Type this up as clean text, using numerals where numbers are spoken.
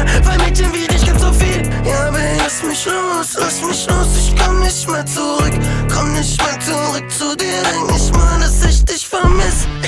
mir, weil Mädchen wie dich gibt so viel. Ja, Baby, lass mich los, ich komm nicht mehr zurück. Komm nicht mehr zurück zu dir, denk nicht mal, dass ich dich